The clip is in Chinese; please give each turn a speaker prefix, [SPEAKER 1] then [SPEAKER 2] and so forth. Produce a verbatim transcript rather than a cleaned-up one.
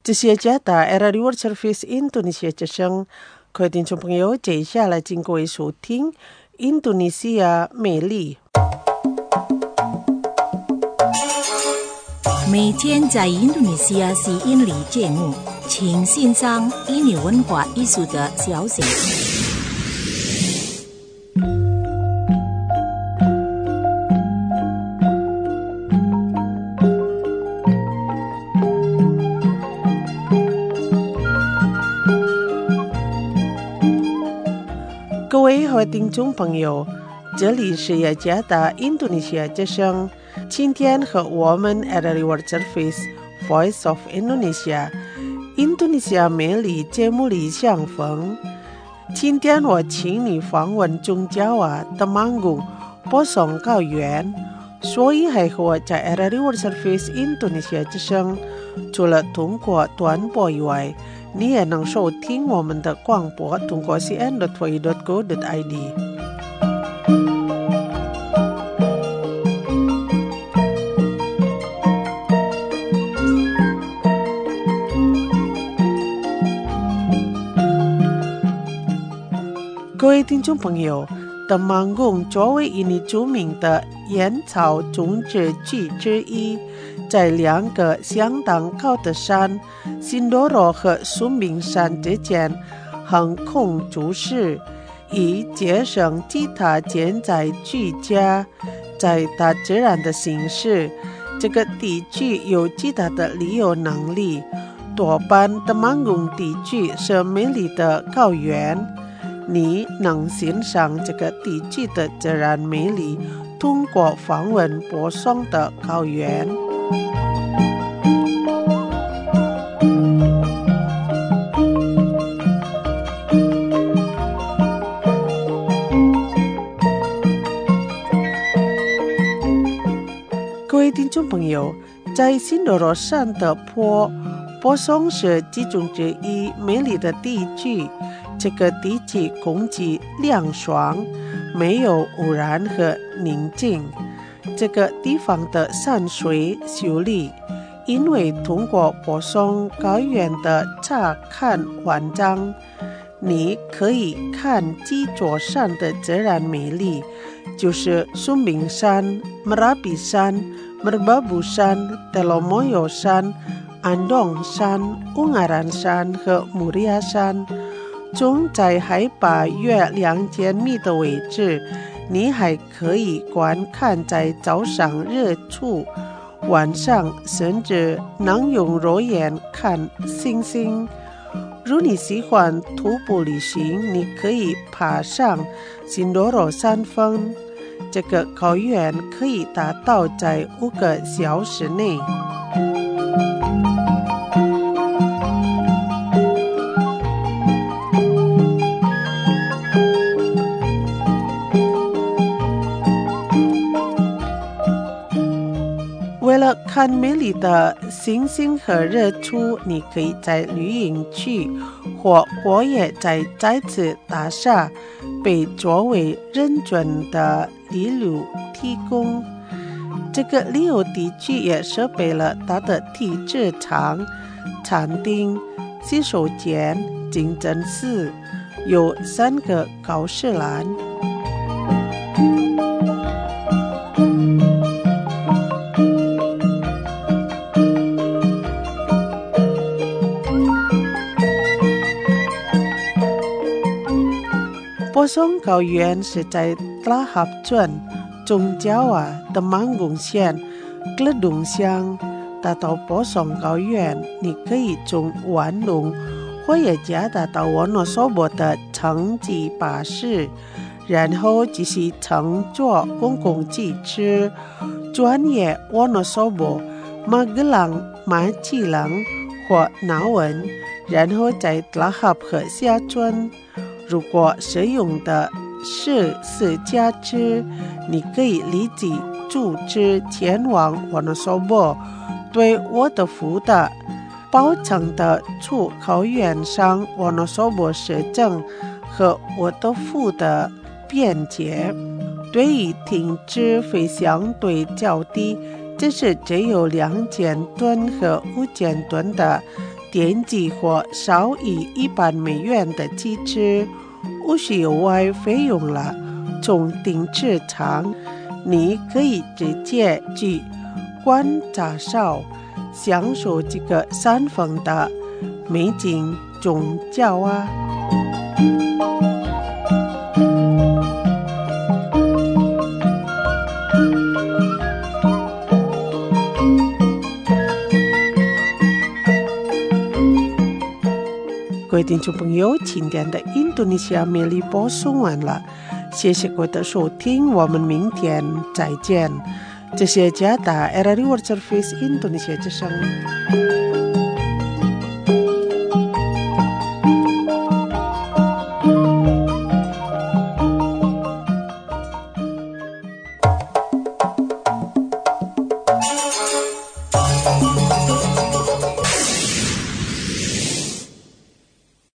[SPEAKER 1] 这些家的 R R A World Service Indonesia 之声，各位听众朋友，接下来请各位收听印度尼西亚美丽。
[SPEAKER 2] 每天在印度尼西亚吸引力节目，请欣赏印尼文化艺术的消息。
[SPEAKER 1] 各位和听众朋友，这里是雅加达印度尼西亚之声，今天和我们 R R A World Service Voice of Indonesia 印度尼西亚美丽节目里相逢。今天我请你访问中加瓦的曼谷波松高原，所以还和我在 R R A World Service 印度尼西亚之声，除了通过短波以外，你也能收听我们的广播，通过 c n dot v dot go dot i d。 各位听众朋友，的曼谷作为印尼著名的烟草种植区之一，在两个相当高的山新多罗和苏明山之间横空出世，以节省其他建材居家。在大自然的形式，这个地区有极大的旅游能力。多半的曼谷地区是美丽的高原，你能欣赏这个地区的自然美丽，通过访问波松的高原。各位听众朋友，在新多罗山的坡，波松是其中之一美丽的地区。这个地区空气凉爽，没有污染和宁静。这个地方的山水秀丽，因为通过波松高原的查看环章，你可以看几座山的自然美丽，就是苏明山、Merapi山、Merbabu山、Telomoyo山、安东山、Ungaran山和木利亚山。中在海拔约两千米的位置，你还可以观看在早上日出，晚上甚至能用肉眼看星星。如你喜欢徒步旅行，你可以爬上新多罗山峰，这个高原可以达到在五个小时内。为了看美丽的星星和日出，你可以在旅营区或过夜在再次大厦，被作为认准的旅游提供。这个旅游地区也设备了大的体制场、餐厅、洗手间、清真寺，有三个高士兰。波松高原是在拉哈村中加瓦的曼谷县格隆乡。达到波松高原，你可以从万隆或也加达到沃诺索博的城际巴士，然后继续乘坐公共汽车专业沃诺索博、马格朗、马吉朗或纳文，然后在拉哈河下村。如果使用的是私家车，你可以立即租车前往沃诺索博，对我的福的包成的出考原上沃诺索博市政和我的福的便捷。对于停滞费相对较低，这是只有两千吨和五千吨的点击或少于一百美元的机制，无需额外费用了。从定制场，你可以直接去观察哨，享受这个山峰的美景宗教啊。各位听众朋友，今天的印度尼西亚美丽播送完了，谢谢各位的收听，我们明天再见。这是加达 R R I World Service Indonesia之声。